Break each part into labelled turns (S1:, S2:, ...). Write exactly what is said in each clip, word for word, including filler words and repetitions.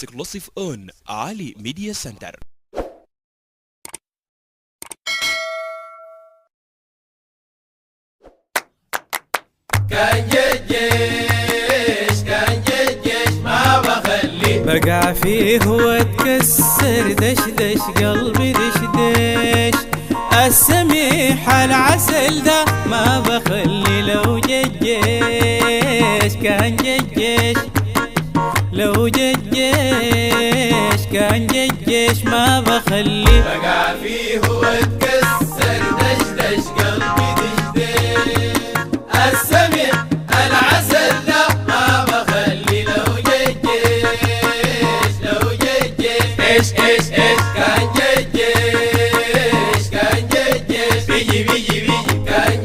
S1: exclusive on Ali Media Center.
S2: كان جيش كان جيش ما بخلي
S3: بقع فيه واتكسر دش دش قلبي دش دش السميح العسل ده ما بخلي لو جيش كان جيش لو جيش كان جيش ما بخلي
S2: بقع فيه واتكسر دش دش قلبي دش دش السميح العسل ده ما بخلي لو جيش لو جيش ايش ايش ايش كان جيش كان جيش بيجي بيجي بيجي كان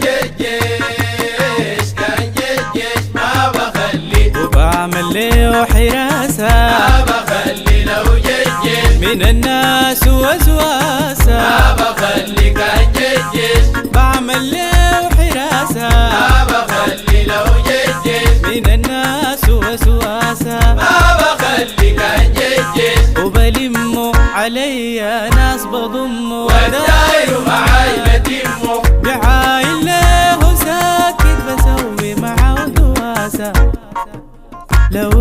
S2: جيش كان جيش ما بخلي
S3: وبعمل له حراسة
S2: ما بخلي لو جيش
S3: من الناس وسواسة
S2: ما بخلي كان جيش
S3: بعمل له حراسة
S2: ما بخلي لو جيش
S3: من الناس وسواسة
S2: ما بخلي كان جيش
S3: وبلمه علي ناس بضمه
S2: والداير معاي بتمه
S3: بعاين له ساكت بسوي معه دواسة لو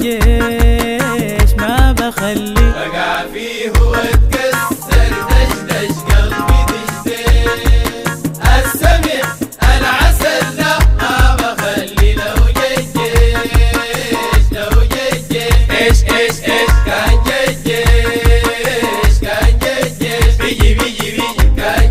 S3: جيش ما بخلي
S2: بقع فيه واتكسر دش دش قلبي دش دش السميح العسل ده ما بخلي لو جيش لو جيش ايش ايش ايش كان جيش كان جيش بيجي بيجي بيجي كان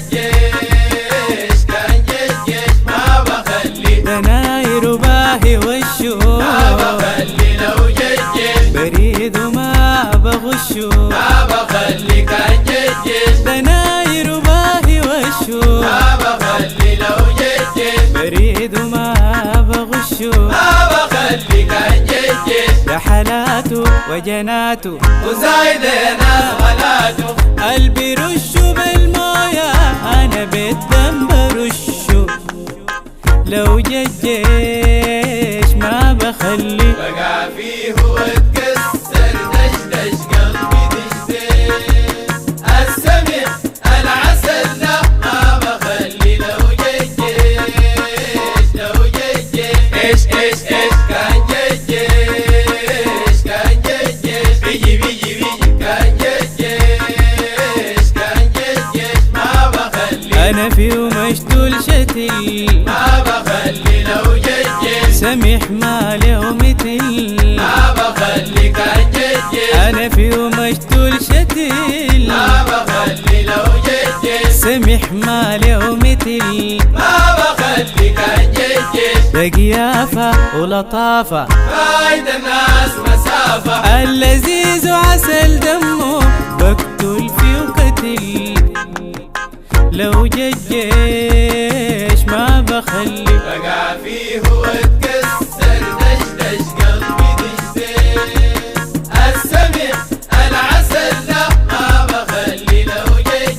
S2: جيش كان جيش ما بخلي
S3: دناير باهي والشوق
S2: ما بخلي لو جيش
S3: بريد وما بغشه
S2: ما بخلي كان جيش
S3: دناير باهي والشوق
S2: ما بخلي لو جيش
S3: بريد وما بغشه
S2: ما بخلي كان جيش
S3: يا حالاته وجناته
S2: وزايد ناس غلاته
S3: قلبي رشه بالمويه انا بالدم برشه لو جيش ما بخلي
S2: بقع فيه واتكسر دش دش قلبي دش دش السميح العسل ده ما بخلي لو جيش لو جيش ايش ايش ايش كان جيش كان جيش بيجي بيجي بيجي كان جيش كان جيش ما بخلي
S3: انا في مشتول شتل
S2: ما بخلي لو جيش
S3: سميح ما له مثل
S2: ما بخلي كان جيش
S3: انا في مشتول شتل
S2: ما بخلي لو جيش
S3: سميح ما له مثل
S2: ما بخلي كان جيش
S3: بقيافة ولطافة
S2: بعيد الناس مسافة
S3: اللذيذ وعسل دمه بقتل فيه وقتل لو جيش ما بخلي
S2: بقع فيه واتكسر دش دش قلبي دش دش السميح العسل ده ما بخلي لو جيش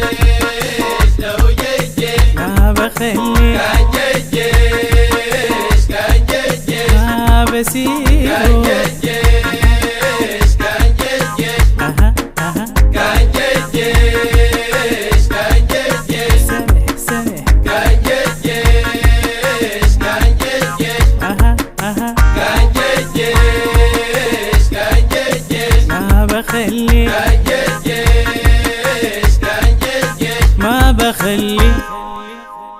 S2: لو جيش
S3: ما بخلي
S2: كان جيش كان جيش
S3: ما بسيبه
S2: كان جيش كان جيش
S3: أها أها
S2: كان جيش كان جيش
S3: سمح سمح
S2: كان جيش كان جيش
S3: أها أها
S2: كان جيش كان جيش
S3: ما بخلي
S2: كان جيش كان جيش
S3: ما بخلي